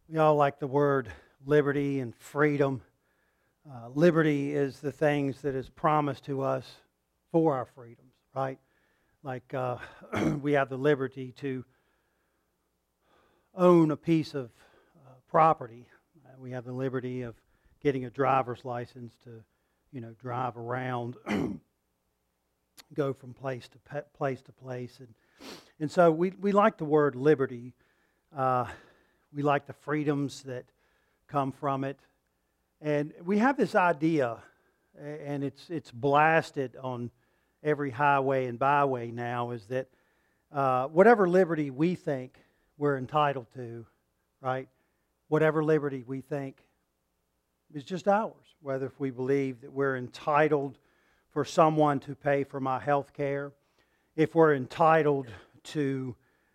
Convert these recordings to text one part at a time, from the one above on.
We all like the word liberty and freedom. Liberty is the things that is promised to us for our freedoms, right? Like we have the liberty to own a piece of property. We have the liberty of getting a driver's license to, drive around, go from place to place, and so we like the word liberty. We like the freedoms that come from it. And we have this idea, and it's blasted on every highway and byway now, is that whatever liberty we think we're entitled to, right? Whatever liberty we think is just ours. Whether if we believe that we're entitled for someone to pay for my health care, if we're entitled to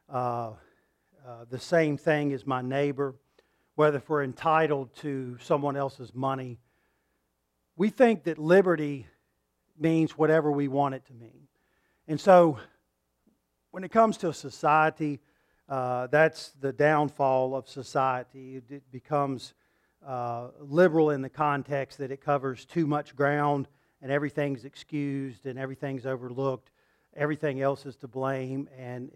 the same thing as my neighbor, whether if we're entitled to someone else's money. We think that liberty means whatever we want it to mean. And so when it comes to a society, that's the downfall of society. It becomes liberal in the context that it covers too much ground and everything's excused and everything's overlooked. Everything else is to blame, and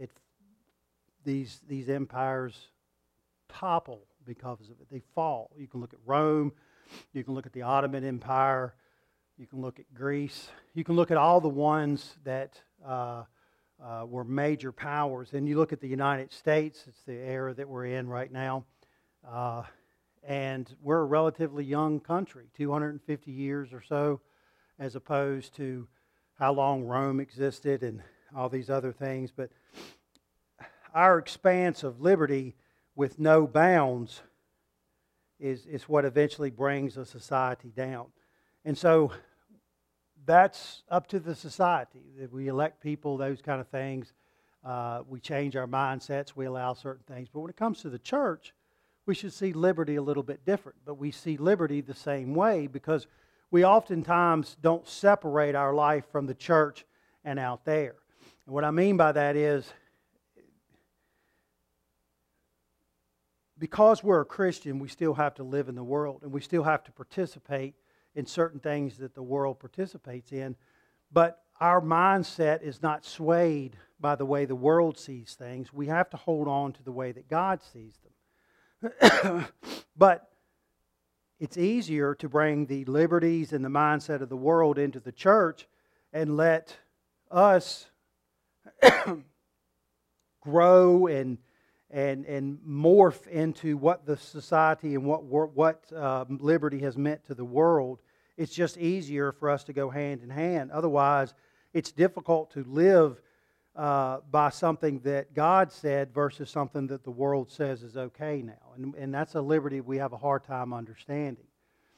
these empires topple because of it. They fall. You can look at Rome. You can look at the Ottoman Empire. You can look at Greece. You can look at all the ones that were major powers. And you look at the United States. It's the era that we're in right now. And we're a relatively young country, 250 years or so, as opposed to how long Rome existed and all these other things. But our expanse of liberty with no bounds is what eventually brings a society down. And so that's up to the society. If we elect people, those kind of things, we change our mindsets, we allow certain things. But when it comes to the church, we should see liberty a little bit different. But we see liberty the same way because we oftentimes don't separate our life from the church and out there. And what I mean by that is, because we're a Christian, we still have to live in the world, and we still have to participate in certain things that the world participates in. But our mindset is not swayed by the way the world sees things. We have to hold on to the way that God sees them. But it's easier to bring the liberties and the mindset of the world into the church and let us grow and morph into what the society and what liberty has meant to the world. It's just easier for us to go hand in hand. Otherwise, it's difficult to live by something that God said versus something that the world says is okay now. And that's a liberty we have a hard time understanding.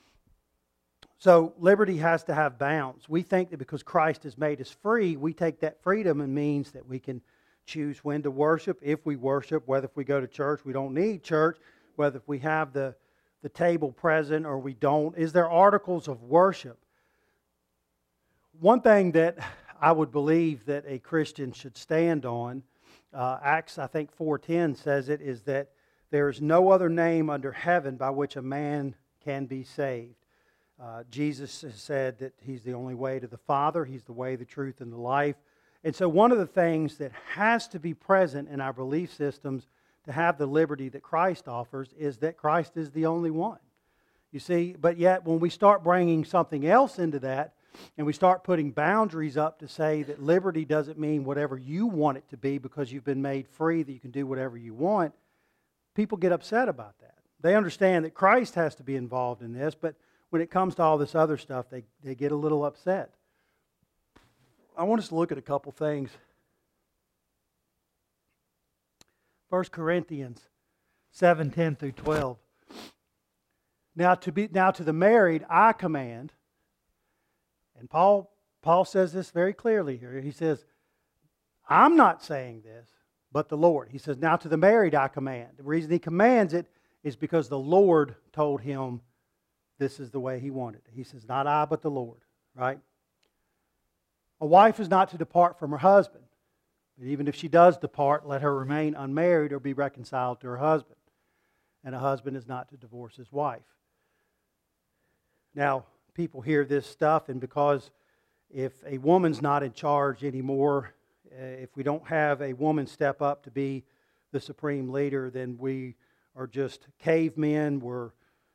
So liberty has to have bounds. We think that because Christ has made us free, we take that freedom and means that we can choose when to worship, if we worship, whether if we go to church, we don't need church, whether if we have the table present or we don't. Is there articles of worship? One thing that I would believe that a Christian should stand on, Acts, I think 4:10 says it, is that there is no other name under heaven by which a man can be saved. Jesus has said that He's the only way to the Father. He's the way, the truth, and the life. And so one of the things that has to be present in our belief systems to have the liberty that Christ offers is that Christ is the only one. You see, but yet when we start bringing something else into that, and we start putting boundaries up to say that liberty doesn't mean whatever you want it to be because you've been made free, that you can do whatever you want, people get upset about that. They understand that Christ has to be involved in this, but when it comes to all this other stuff, they get a little upset. I want us to look at a couple things. 1 Corinthians 7:10 through 12. Now to the married I command, and Paul says this very clearly here. He says, I'm not saying this, but the Lord. He says, now to the married I command. The reason he commands it is because the Lord told him this is the way he wanted it. He says, not I, but the Lord, right? A wife is not to depart from her husband. But even if she does depart, let her remain unmarried or be reconciled to her husband. and a husband is not to divorce his wife. Now, people hear this stuff, and because if a woman's not in charge anymore, if we don't have a woman step up to be the supreme leader, then we are just cavemen. We're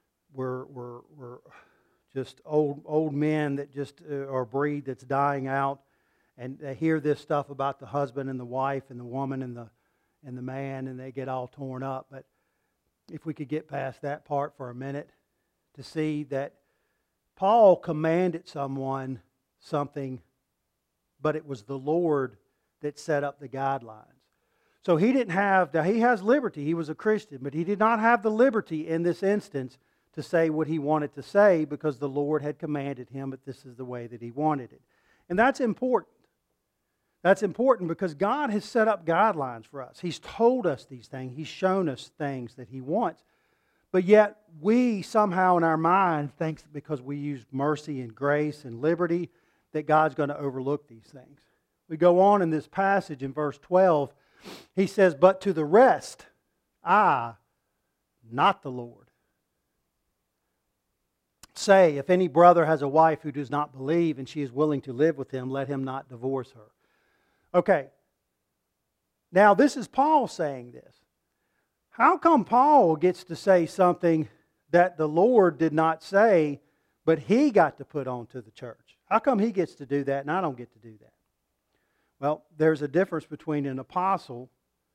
just old men that just are a breed that's dying out. And they hear this stuff about the husband and the wife and the woman and the man, and they get all torn up. But if we could get past that part for a minute to see that Paul commanded someone something, but it was the Lord that set up the guidelines. So he didn't have, now he has liberty, he was a Christian, but he did not have the liberty in this instance to say what he wanted to say because the Lord had commanded him, but this is the way that he wanted it. And that's important. That's important because God has set up guidelines for us. He's told us these things. He's shown us things that He wants. But yet we somehow in our mind think that because we use mercy and grace and liberty that God's going to overlook these things. We go on in this passage in verse 12. He says, "But to the rest, I, not the Lord, say, if any brother has a wife who does not believe and she is willing to live with him, let him not divorce her." Okay, now this is Paul saying this. How come Paul gets to say something that the Lord did not say, but he got to put on to the church? How come he gets to do that and I don't get to do that? Well, there's a difference between an apostle,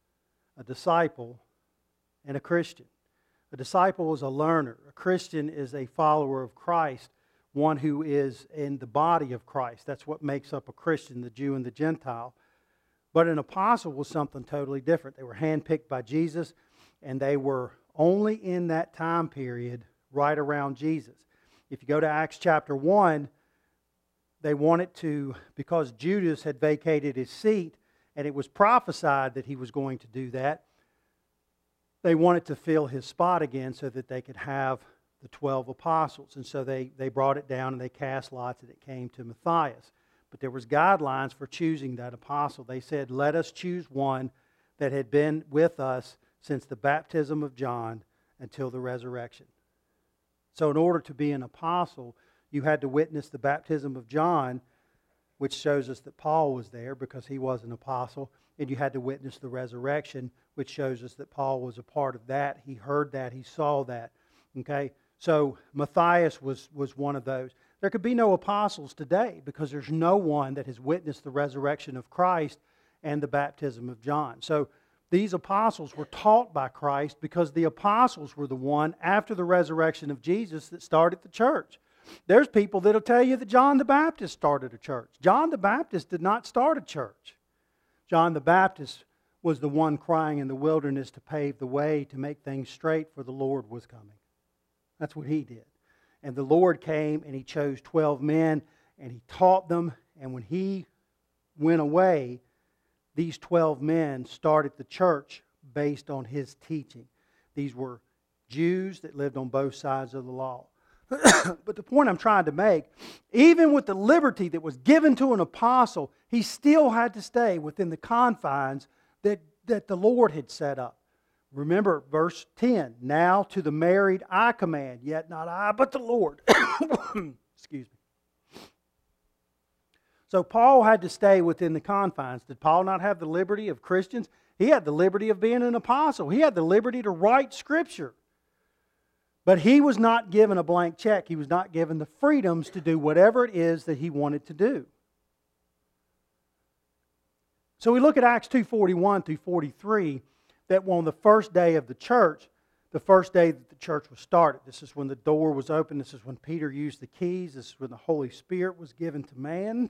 a disciple, and a Christian. A disciple is a learner. A Christian is a follower of Christ, one who is in the body of Christ. That's what makes up a Christian, the Jew and the Gentile. But an apostle was something totally different. They were handpicked by Jesus, and they were only in that time period right around Jesus. If you go to Acts chapter 1, they wanted to, because Judas had vacated his seat, and it was prophesied that he was going to do that, they wanted to fill his spot again so that they could have the 12 apostles. And so they brought it down and they cast lots and it came to Matthias. But there was guidelines for choosing that apostle. They said, let us choose one that had been with us since the baptism of John until the resurrection. So in order to be an apostle, you had to witness the baptism of John, which shows us that Paul was there because he was an apostle. And you had to witness the resurrection, which shows us that Paul was a part of that. He heard that. He saw that. Okay? So Matthias was one of those. There could be no apostles today because there's no one that has witnessed the resurrection of Christ and the baptism of John. So these apostles were taught by Christ because the apostles were the one after the resurrection of Jesus that started the church. There's people that'll tell you that John the Baptist started a church. John the Baptist did not start a church. John the Baptist was the one crying in the wilderness to pave the way to make things straight, for the Lord was coming. That's what he did. And the Lord came and He chose 12 men and He taught them. And when He went away, these 12 men started the church based on His teaching. These were Jews that lived on both sides of the law. But the point I'm trying to make, even with the liberty that was given to an apostle, he still had to stay within the confines that the Lord had set up. Remember verse 10, now to the married I command, yet not I, but the Lord. Excuse me. So Paul had to stay within the confines. Did Paul not have the liberty of Christians? He had the liberty of being an apostle. He had the liberty to write Scripture. But he was not given a blank check. He was not given the freedoms to do whatever it is that he wanted to do. So we look at Acts 2:41 through 43, that on the first day of the church, the first day that the church was started, this is when the door was open, this is when Peter used the keys, this is when the Holy Spirit was given to man.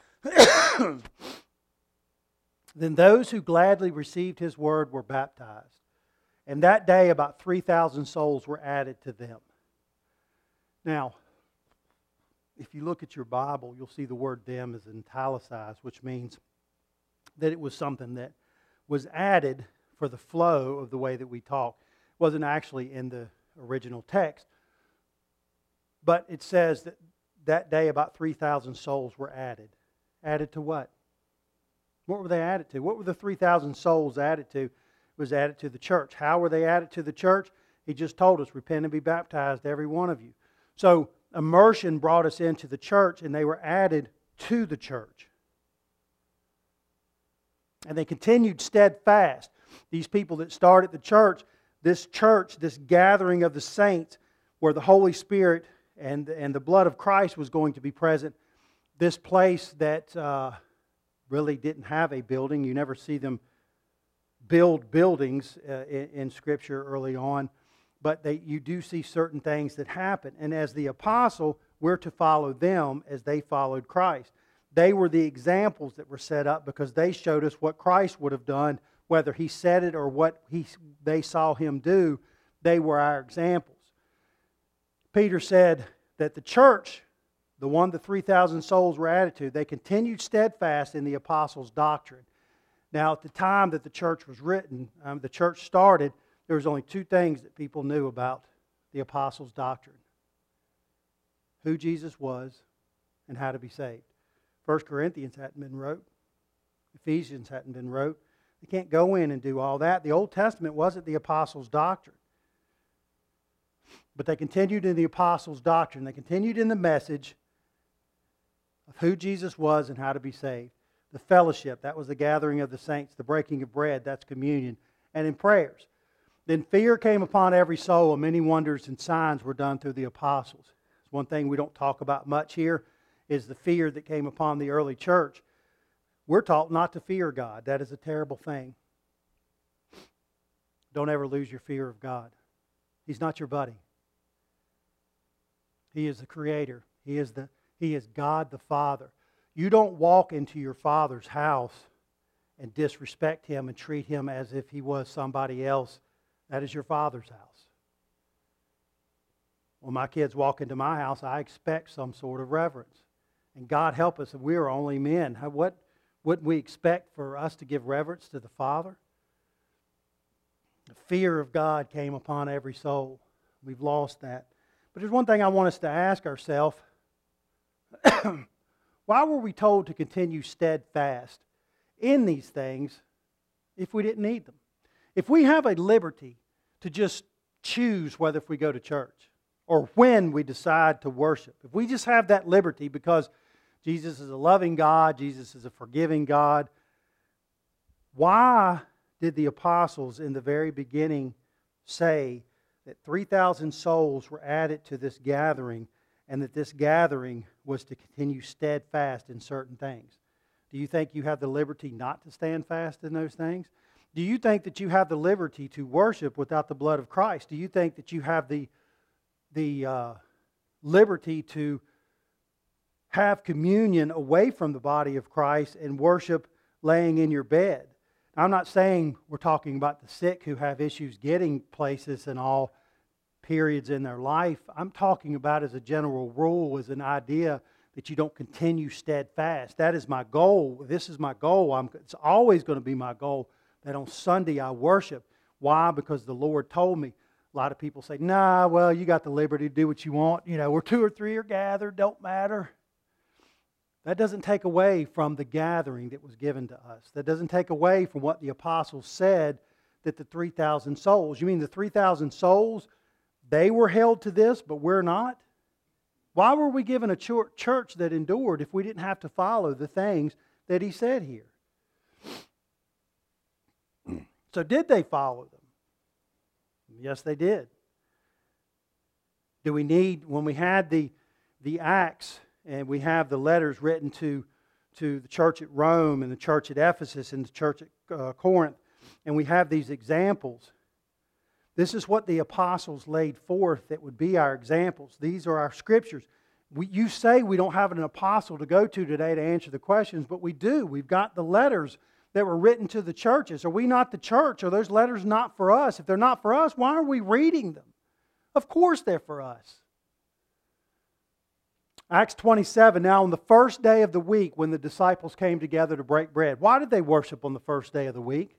Then those who gladly received His word were baptized. And that day about 3,000 souls were added to them. Now, if you look at your Bible, you'll see the word them is italicized, which means that it was something that was added for the flow of the way that we talk. It wasn't actually in the original text. But it says that that day about 3,000 souls were added. Added to what? What were they added to? What were the 3,000 souls added to? Was added to the church. How were they added to the church? He just told us, repent and be baptized, every one of you. So immersion brought us into the church, and they were added to the church. And they continued steadfast. These people that started the church, this gathering of the saints, where the Holy Spirit and the blood of Christ was going to be present, this place that really didn't have a building. You never see them build buildings in Scripture early on, but you do see certain things that happen. And as the apostle, we're to follow them as they followed Christ. They were the examples that were set up because they showed us what Christ would have done, whether He said it or what they saw Him do. They were our examples. Peter said that the church, the one the 3,000 souls were added to, they continued steadfast in the apostles' doctrine. Now, at the time that the church was written, the church started, there was only two things that people knew about the apostles' doctrine: who Jesus was and how to be saved. 1 Corinthians hadn't been wrote. Ephesians hadn't been wrote. They can't go in and do all that. The Old Testament wasn't the apostles' doctrine. But they continued in the apostles' doctrine. They continued in the message of who Jesus was and how to be saved. The fellowship, that was the gathering of the saints. The breaking of bread, that's communion. And in prayers. Then fear came upon every soul, and many wonders and signs were done through the apostles. One thing we don't talk about much here is the fear that came upon the early church. We're taught not to fear God. That is a terrible thing. Don't ever lose your fear of God. He's not your buddy. He is the Creator. He is God the Father. You don't walk into your Father's house and disrespect Him and treat Him as if He was somebody else. That is your Father's house. When my kids walk into my house, I expect some sort of reverence. And God help us, if we are only men. What wouldn't we expect for us to give reverence to the Father? The fear of God came upon every soul. We've lost that. But there's one thing I want us to ask ourselves. Why were we told to continue steadfast in these things if we didn't need them? If we have a liberty to just choose whether if we go to church or when we decide to worship, if we just have that liberty because Jesus is a loving God, Jesus is a forgiving God, why did the apostles in the very beginning say that 3,000 souls were added to this gathering and that this gathering was to continue steadfast in certain things? Do you think you have the liberty not to stand fast in those things? Do you think that you have the liberty to worship without the blood of Christ? Do you think that you have the liberty to have communion away from the body of Christ and worship laying in your bed? I'm not saying we're talking about the sick who have issues getting places and all periods in their life. I'm talking about as a general rule, as an idea that you don't continue steadfast. That is my goal. This is my goal. It's always going to be my goal that on Sunday I worship. Why? Because the Lord told me. A lot of people say, nah, well, you got the liberty to do what you want. You know, where two or three are gathered, don't matter. That doesn't take away from the gathering that was given to us. That doesn't take away from what the apostles said, that the 3,000 souls. You mean the 3,000 souls, they were held to this, but we're not? Why were we given a church that endured if we didn't have to follow the things that He said here? So did they follow them? Yes, they did. Do we need, when we had the Acts, and we have the letters written to the church at Rome and the church at Ephesus and the church at Corinth, and we have these examples. This is what the apostles laid forth that would be our examples. These are our scriptures. You say we don't have an apostle to go to today to answer the questions, but we do. We've got the letters that were written to the churches. Are we not the church? Are those letters not for us? If they're not for us, why are we reading them? Of course they're for us. Acts 27, now on the first day of the week when the disciples came together to break bread. Why did they worship on the first day of the week?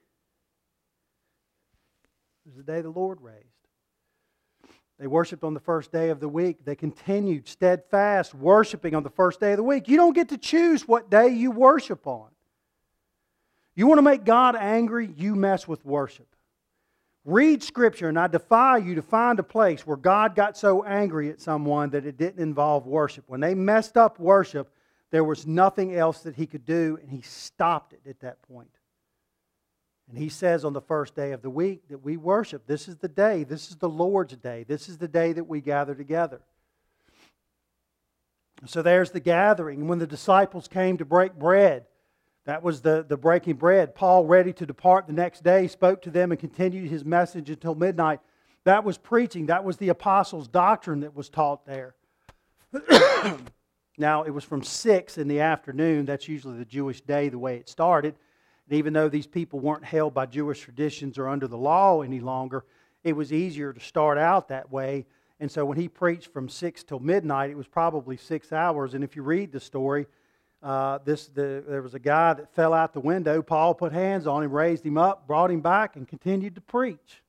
It was the day the Lord raised. They worshiped on the first day of the week. They continued steadfast worshiping on the first day of the week. You don't get to choose what day you worship on. You want to make God angry, you mess with worship. Read Scripture, and I defy you to find a place where God got so angry at someone that it didn't involve worship. When they messed up worship, there was nothing else that He could do, and He stopped it at that point. And He says on the first day of the week that we worship. This is the day. This is the Lord's day. This is the day that we gather together. So there's the gathering. When the disciples came to break bread, that was the breaking bread. Paul, ready to depart the next day, spoke to them and continued his message until midnight. That was preaching. That was the apostles' doctrine that was taught there. Now, it was from 6 in the afternoon. That's usually the Jewish day, the way it started. And even though these people weren't held by Jewish traditions or under the law any longer, it was easier to start out that way. And so when he preached from 6 till midnight, it was probably 6 hours. And if you read the story, there was a guy that fell out the window. Paul put hands on him, raised him up, brought him back, and continued to preach.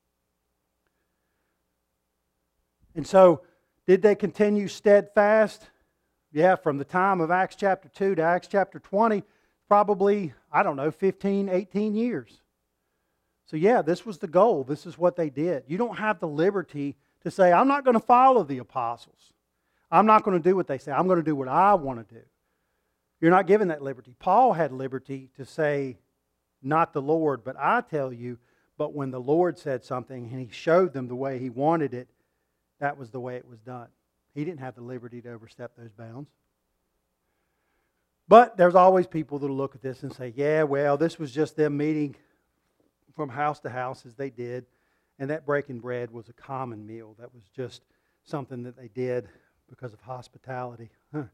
And so, did they continue steadfast? Yeah, from the time of Acts chapter 2 to Acts chapter 20, probably, 15, 18 years. So yeah, this was the goal. This is what they did. You don't have the liberty to say, I'm not going to follow the apostles. I'm not going to do what they say. I'm going to do what I want to do. You're not given that liberty. Paul had liberty to say, not the Lord, but I tell you. But when the Lord said something and He showed them the way He wanted it, that was the way it was done. He didn't have the liberty to overstep those bounds. But there's always people that will look at this and say, yeah, well, this was just them meeting from house to house as they did. And that breaking bread was a common meal. That was just something that they did because of hospitality.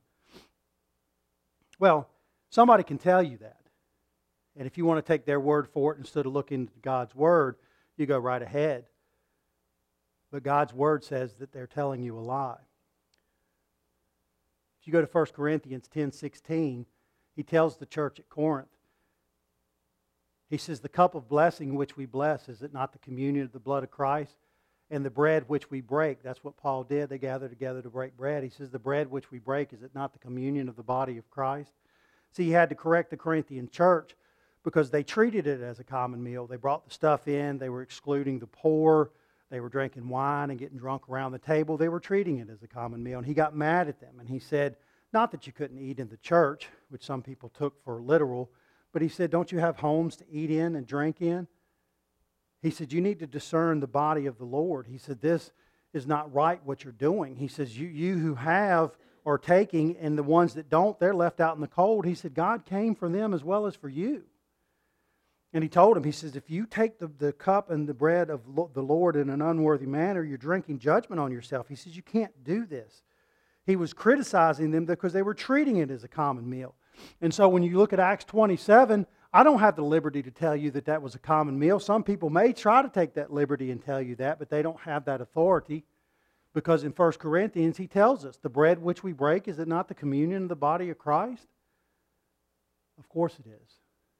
Well, somebody can tell you that. And if you want to take their word for it instead of looking at God's Word, you go right ahead. But God's Word says that they're telling you a lie. If you go to 1 Corinthians 10:16, he tells the church at Corinth, he says, the cup of blessing which we bless, is it not the communion of the blood of Christ? And the bread which we break, that's what Paul did. They gathered together to break bread. He says, the bread which we break, is it not the communion of the body of Christ? See, he had to correct the Corinthian church because they treated it as a common meal. They brought the stuff in. They were excluding the poor. They were drinking wine and getting drunk around the table. They were treating it as a common meal. And he got mad at them. And he said, not that you couldn't eat in the church, which some people took for literal, but he said, don't you have homes to eat in and drink in? He said, you need to discern the body of the Lord. He said, this is not right what you're doing. He says, you who have are taking, and the ones that don't, they're left out in the cold. He said, God came for them as well as for you. And he told him, he says, if you take the cup and the bread of the Lord in an unworthy manner, you're drinking judgment on yourself. He says, you can't do this. He was criticizing them because they were treating it as a common meal. And so when you look at Acts 27, I don't have the liberty to tell you that that was a common meal. Some people may try to take that liberty and tell you that, but they don't have that authority. Because in 1 Corinthians, he tells us, the bread which we break, is it not the communion of the body of Christ? Of course it is.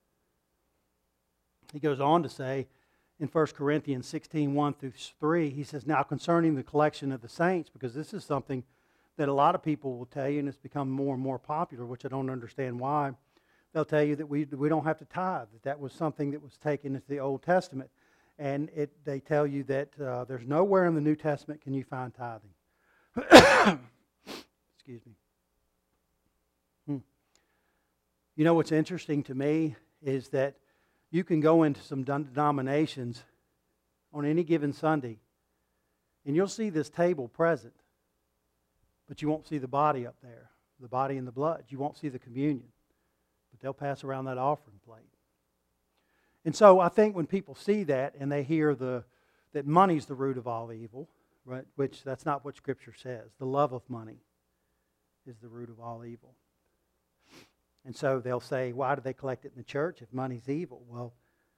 He goes on to say in 1 Corinthians 16, 1-3, he says, now concerning the collection of the saints, because this is something that a lot of people will tell you, and it's become more and more popular, which I don't understand why. They'll tell you that we don't have to tithe, that was something that was taken into the Old Testament. And they tell you that there's nowhere in the New Testament can you find tithing. Excuse me. You know what's interesting to me is that you can go into some denominations on any given Sunday, and you'll see this table present, but you won't see the body up there, the body and the blood. You won't see the communion, but they'll pass around that offering plate. And so I think when people see that and they hear that money's the root of all evil, right, which that's not what Scripture says. The love of money is the root of all evil. And so they'll say, why do they collect it in the church if money's evil? Well,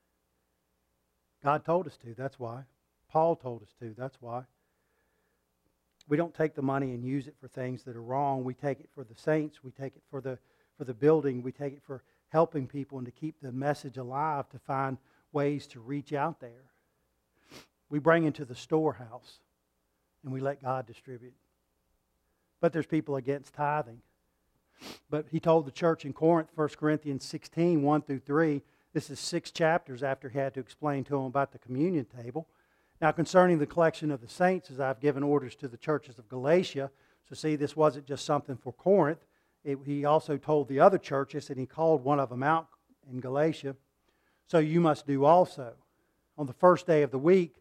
God told us to, that's why. Paul told us to, that's why. We don't take the money and use it for things that are wrong. We take it for the saints. We take it for the building. We take it for helping people and to keep the message alive, to find ways to reach out there. We bring into the storehouse and we let God distribute. But there's people against tithing. But he told the church in Corinth, 1 Corinthians 16, 1-3, This is 6 chapters after he had to explain to them about the communion table. Now, concerning the collection of the saints, as I've given orders to the churches of Galatia, so see, this wasn't just something for Corinth. He also told the other churches, and he called one of them out in Galatia. So you must do also. On the first day of the week,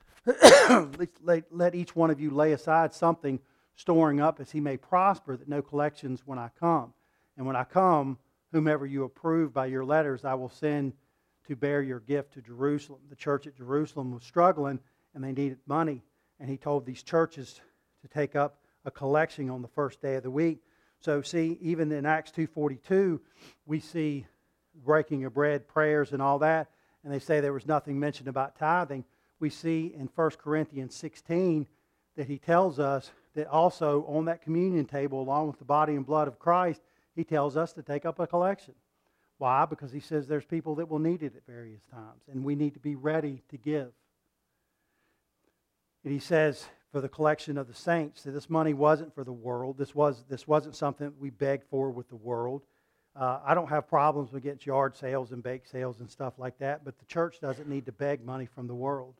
let each one of you lay aside something, storing up as he may prosper, that no collections when I come. And when I come, whomever you approve by your letters, I will send to bear your gift to Jerusalem. The church at Jerusalem was struggling, and they needed money. And he told these churches to take up a collection on the first day of the week. So see, even in Acts 2:42, we see breaking of bread, prayers, and all that. And they say there was nothing mentioned about tithing. We see in 1 Corinthians 16 that he tells us that also on that communion table, along with the body and blood of Christ, he tells us to take up a collection. Why? Because he says there's people that will need it at various times, and we need to be ready to give. And he says for the collection of the saints that this money wasn't for the world. This wasn't something that we begged for with the world. I don't have problems with getting yard sales and bake sales and stuff like that, but the church doesn't need to beg money from the world.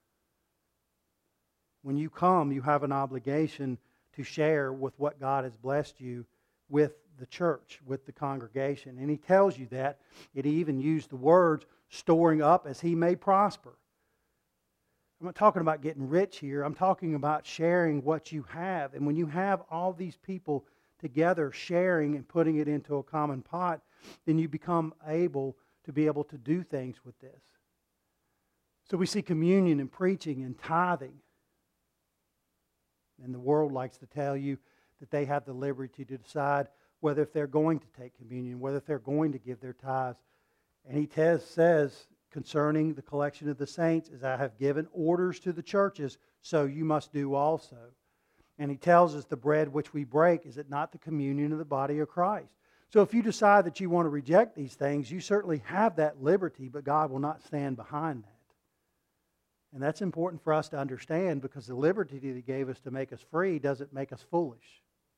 When you come, you have an obligation to share with what God has blessed you with the church, with the congregation. And he tells you that. He even used the words, storing up as he may prosper. I'm not talking about getting rich here. I'm talking about sharing what you have. And when you have all these people together sharing and putting it into a common pot, then you become able to do things with this. So we see communion and preaching and tithing. And the world likes to tell you that they have the liberty to decide whether if they're going to take communion, whether if they're going to give their tithes. And he says concerning the collection of the saints, as I have given orders to the churches, so you must do also. And he tells us the bread which we break, is it not the communion of the body of Christ? So if you decide that you want to reject these things, you certainly have that liberty, but God will not stand behind that. And that's important for us to understand, because the liberty that he gave us to make us free doesn't make us foolish.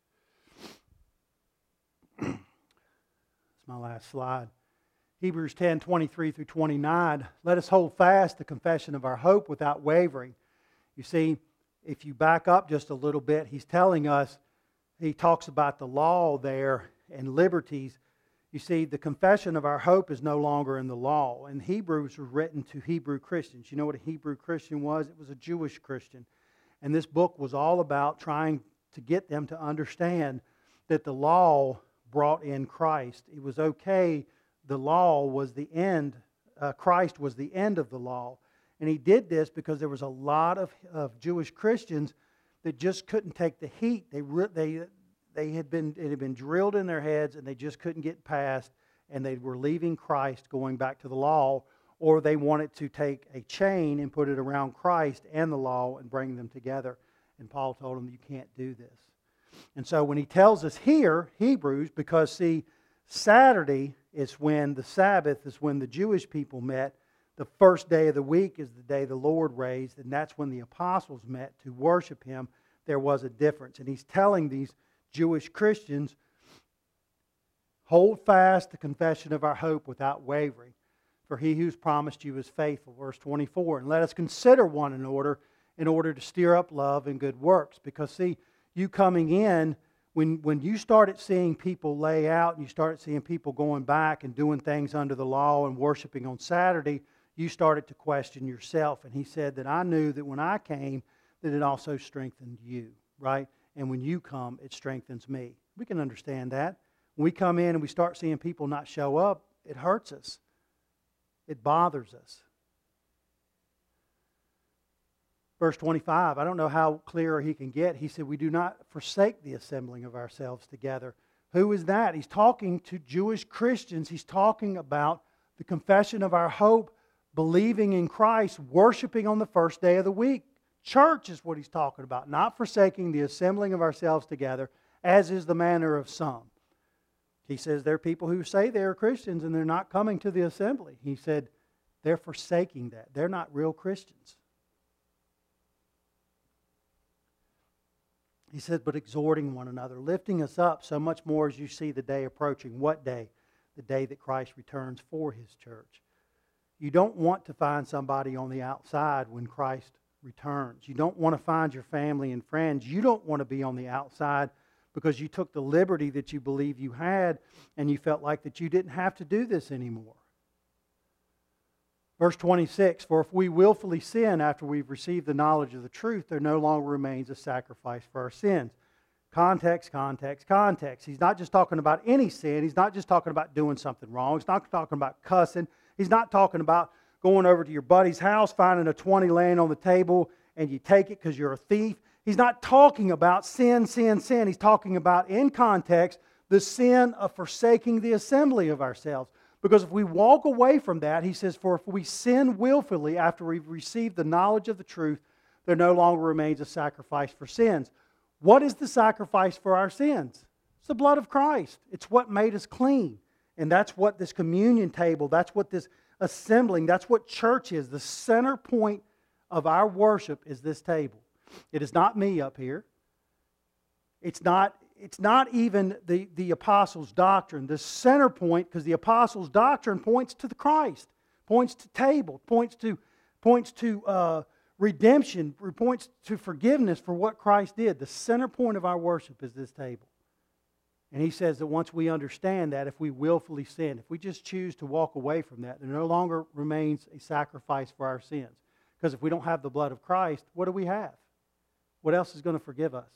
That's my last slide. Hebrews 10:23 through 29. Let us hold fast the confession of our hope without wavering. You see, if you back up just a little bit, he's telling us, he talks about the law there and liberties. You see, the confession of our hope is no longer in the law. And Hebrews was written to Hebrew Christians. You know what a Hebrew Christian was? It was a Jewish Christian. And this book was all about trying to get them to understand that the law brought in Christ. It was okay. The law was the end. Christ was the end of the law. And he did this because there was a lot of Jewish Christians that just couldn't take the heat. It had been drilled in their heads, and they just couldn't get past, and they were leaving Christ, going back to the law, or they wanted to take a chain and put it around Christ and the law and bring them together. And Paul told them, you can't do this. And so when he tells us here, Hebrews, because see, Saturday is when the Sabbath is when the Jewish people met. The first day of the week is the day the Lord raised, and that's when the apostles met to worship Him. There was a difference. And he's telling these Jewish Christians, hold fast the confession of our hope without wavering, for He who's promised you is faithful. Verse 24, and let us consider one in order to stir up love and good works. Because see, you coming in, when you started seeing people lay out and you started seeing people going back and doing things under the law and worshiping on Saturday, you started to question yourself. And he said that I knew that when I came, that it also strengthened you, right? And when you come, it strengthens me. We can understand that. When we come in and we start seeing people not show up, it hurts us. It bothers us. Verse 25, I don't know how clearer he can get. He said, we do not forsake the assembling of ourselves together. Who is that? He's talking to Jewish Christians. He's talking about the confession of our hope, believing in Christ, worshiping on the first day of the week. Church is what he's talking about, not forsaking the assembling of ourselves together, as is the manner of some. He says there are people who say they're Christians and they're not coming to the assembly. He said they're forsaking that. They're not real Christians. He said, but exhorting one another, lifting us up so much more as you see the day approaching. What day? The day that Christ returns for His church. You don't want to find somebody on the outside when Christ returns. You don't want to find your family and friends. You don't want to be on the outside because you took the liberty that you believe you had and you felt like that you didn't have to do this anymore. Verse 26, for if we willfully sin after we've received the knowledge of the truth, there no longer remains a sacrifice for our sins. Context, context, context. He's not just talking about any sin. He's not just talking about doing something wrong. He's not talking about cussing. He's not talking about going over to your buddy's house, finding a 20 laying on the table, and you take it because you're a thief. He's not talking about sin, sin, sin. He's talking about, in context, the sin of forsaking the assembly of ourselves. Because if we walk away from that, he says, for if we sin willfully after we've received the knowledge of the truth, there no longer remains a sacrifice for sins. What is the sacrifice for our sins? It's the blood of Christ. It's what made us clean. And that's what this communion table, that's what this assembling, that's what church is. The center point of our worship is this table. It is not me up here. It's not even the apostles' doctrine. The center point, because the apostles' doctrine points to the Christ, points to table, points to redemption, points to forgiveness for what Christ did. The center point of our worship is this table. And he says that once we understand that, if we willfully sin, if we just choose to walk away from that, there no longer remains a sacrifice for our sins. Because if we don't have the blood of Christ, what do we have? What else is going to forgive us?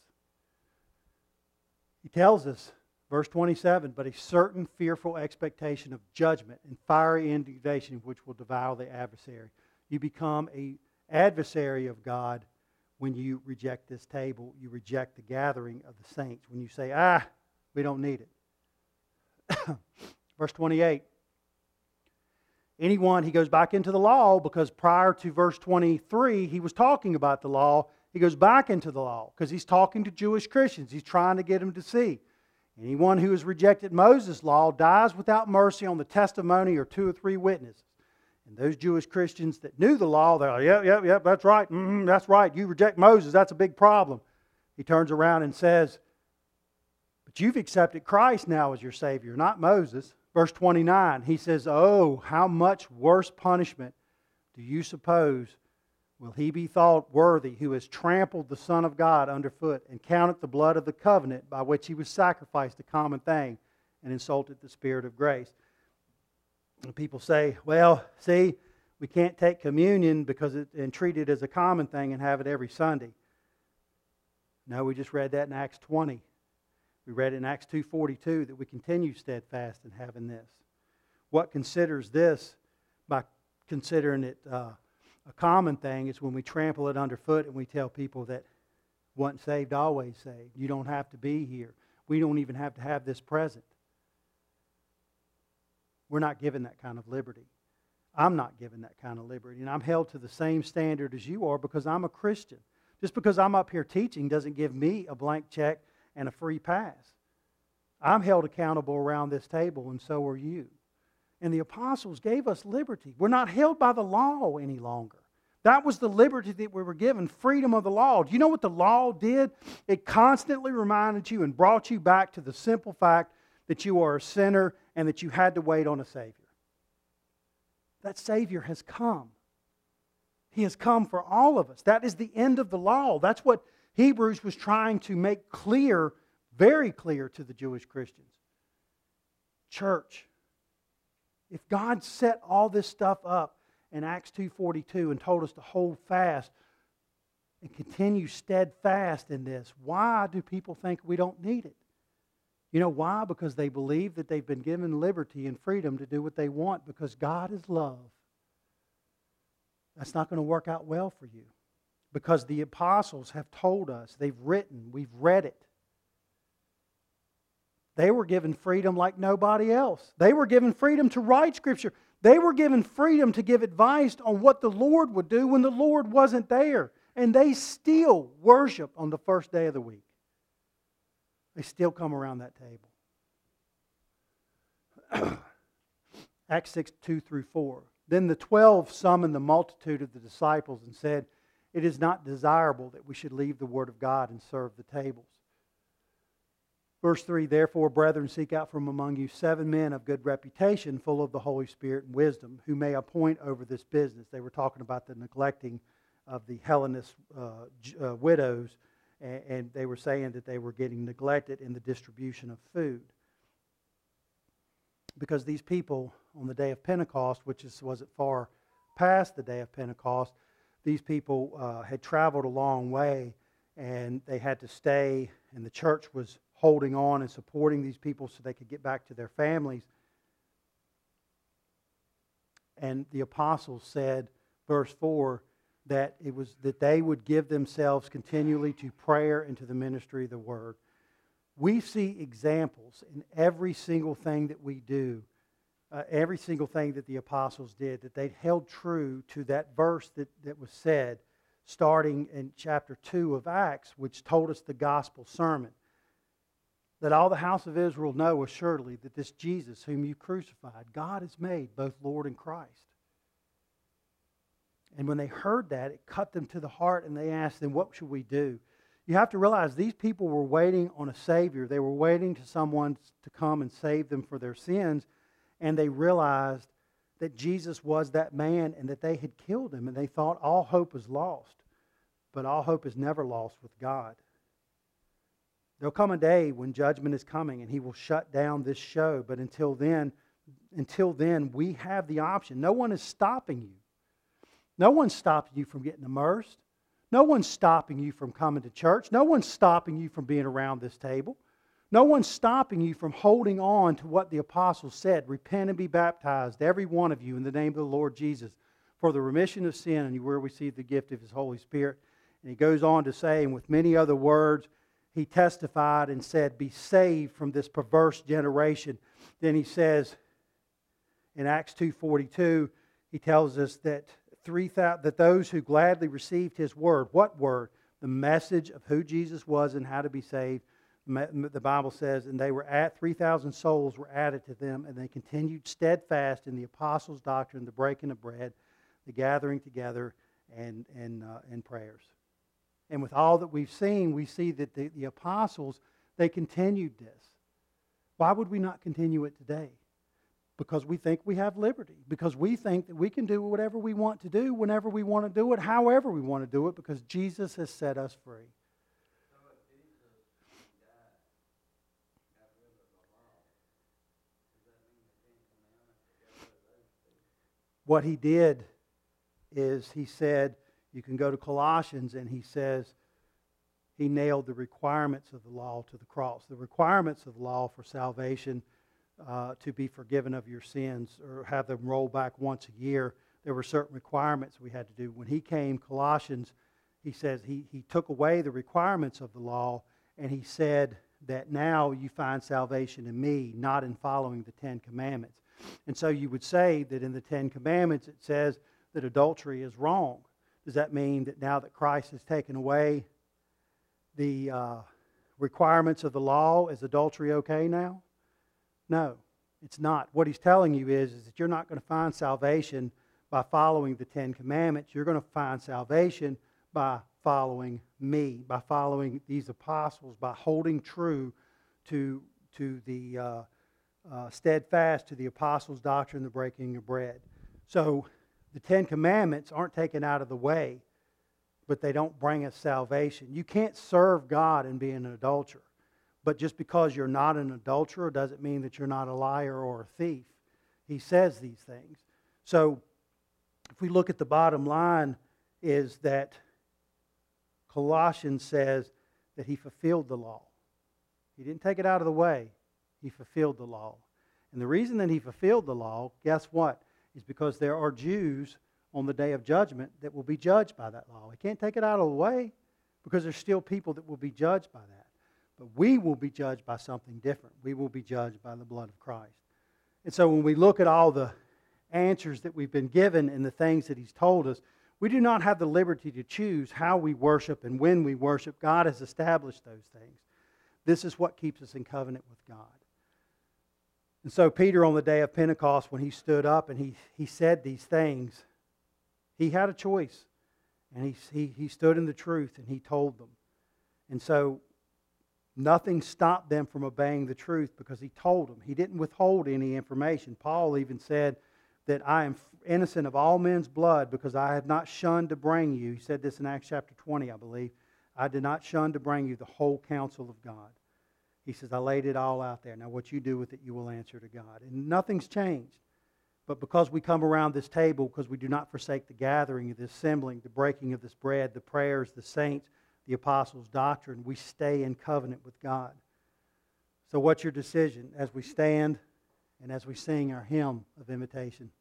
He tells us, verse 27, but a certain fearful expectation of judgment and fiery indignation which will devour the adversary. You become an adversary of God when you reject this table. You reject the gathering of the saints. When you say, we don't need it. Verse 28. Anyone, he goes back into the law because prior to verse 23, he was talking about the law. He goes back into the law because he's talking to Jewish Christians. He's trying to get them to see. Anyone who has rejected Moses' law dies without mercy on the testimony or 2 or 3 witnesses. And those Jewish Christians that knew the law, they're like, yep, that's right. That's right. You reject Moses, that's a big problem. He turns around and says, but you've accepted Christ now as your Savior, not Moses. Verse 29, he says, oh, how much worse punishment do you suppose will he be thought worthy who has trampled the Son of God underfoot and counted the blood of the covenant by which he was sacrificed a common thing and insulted the Spirit of grace? And people say, well, see, we can't take communion and treat it as a common thing and have it every Sunday. No, we just read that in Acts 20. We read in Acts 2:42 that we continue steadfast in having this. What considers this by considering it a common thing is when we trample it underfoot and we tell people that once saved, always saved. You don't have to be here. We don't even have to have this present. We're not given that kind of liberty. I'm not given that kind of liberty. And I'm held to the same standard as you are because I'm a Christian. Just because I'm up here teaching doesn't give me a blank check and a free pass. I'm held accountable around this table, and so are you. And the apostles gave us liberty. We're not held by the law any longer. That was the liberty that we were given, freedom of the law. Do you know what the law did? It constantly reminded you and brought you back to the simple fact that you are a sinner and that you had to wait on a Savior. That Savior has come. He has come for all of us. That is the end of the law. That's what Hebrews was trying to make clear, very clear to the Jewish Christians. Church, if God set all this stuff up in Acts 2:42 and told us to hold fast and continue steadfast in this, why do people think we don't need it? You know why? Because they believe that they've been given liberty and freedom to do what they want because God is love. That's not going to work out well for you. Because the apostles have told us, they've written, we've read it. They were given freedom like nobody else. They were given freedom to write Scripture. They were given freedom to give advice on what the Lord would do when the Lord wasn't there. And they still worship on the first day of the week. They still come around that table. Acts 6:2-4. Then the 12 summoned the multitude of the disciples and said, it is not desirable that we should leave the Word of God and serve the tables. Verse 3, therefore, brethren, seek out from among you 7 men of good reputation, full of the Holy Spirit and wisdom, who may appoint over this business. They were talking about the neglecting of the Hellenist widows, and they were saying that they were getting neglected in the distribution of food. Because these people, on the day of Pentecost, which wasn't far past the day of Pentecost, these people had traveled a long way, and they had to stay, and the church was holding on and supporting these people so they could get back to their families. And the apostles said, verse 4, that it was that they would give themselves continually to prayer and to the ministry of the word. We see examples in every single thing that we do, every single thing that the apostles did, that they held true to that verse that was said, starting in chapter 2 of Acts, which told us the gospel sermon. That all the house of Israel know assuredly that this Jesus whom you crucified, God has made both Lord and Christ. And when they heard that, it cut them to the heart, and they asked them, what should we do? You have to realize these people were waiting on a Savior. They were waiting to someone to come and save them for their sins, and they realized that Jesus was that man and that they had killed him, and they thought all hope was lost. But all hope is never lost with God. There'll come a day when judgment is coming and He will shut down this show. But until then, we have the option. No one is stopping you. No one's stopping you from getting immersed. No one's stopping you from coming to church. No one's stopping you from being around this table. No one's stopping you from holding on to what the apostles said. Repent and be baptized, every one of you, in the name of the Lord Jesus, for the remission of sin, and you will receive the gift of His Holy Spirit. And he goes on to say, and with many other words, he testified and said, be saved from this perverse generation. Then he says, in Acts 2:42, he tells us that those who gladly received his word, what word? The message of who Jesus was and how to be saved. The Bible says, and 3,000 souls were added to them, and they continued steadfast in the apostles' doctrine, the breaking of bread, the gathering together, and prayers. And with all that we've seen, we see that the apostles, they continued this. Why would we not continue it today? Because we think we have liberty. Because we think that we can do whatever we want to do, whenever we want to do it, however we want to do it, because Jesus has set us free. What he did is he said, you can go to Colossians, and he says he nailed the requirements of the law to the cross. The requirements of the law for salvation, to be forgiven of your sins or have them roll back once a year, there were certain requirements we had to do. When he came, Colossians, he says he took away the requirements of the law, and he said that now you find salvation in me, not in following the 10 Commandments. And so you would say that in the 10 Commandments it says that adultery is wrong. Does that mean that now that Christ has taken away the requirements of the law, is adultery okay now? No, it's not. What he's telling you is that you're not going to find salvation by following the 10 Commandments. You're going to find salvation by following me, by following these apostles, by holding true to the steadfast to the apostles' doctrine, the breaking of bread. So the 10 Commandments aren't taken out of the way, but they don't bring us salvation. You can't serve God and be an adulterer. But just because you're not an adulterer doesn't mean that you're not a liar or a thief. He says these things. So if we look at the bottom line, is that Colossians says that he fulfilled the law. He didn't take it out of the way. He fulfilled the law. And the reason that he fulfilled the law, guess what? Is because there are Jews on the day of judgment that will be judged by that law. He can't take it out of the way because there's still people that will be judged by that. But we will be judged by something different. We will be judged by the blood of Christ. And so when we look at all the answers that we've been given and the things that he's told us, we do not have the liberty to choose how we worship and when we worship. God has established those things. This is what keeps us in covenant with God. And so Peter, on the day of Pentecost, when he stood up and he said these things, he had a choice. And he stood in the truth and he told them. And so Nothing stopped them from obeying the truth because he told them. He didn't withhold any information. Paul even said that I am innocent of all men's blood because I have not shunned to bring you. He said this in Acts chapter 20, I believe. I did not shun to bring you the whole counsel of God. He says, I laid it all out there. Now what you do with it, you will answer to God. And nothing's changed. But because we come around this table, because we do not forsake the gathering, the assembling, the breaking of this bread, the prayers, the saints, the apostles' doctrine, we stay in covenant with God. So what's your decision as we stand and as we sing our hymn of invitation?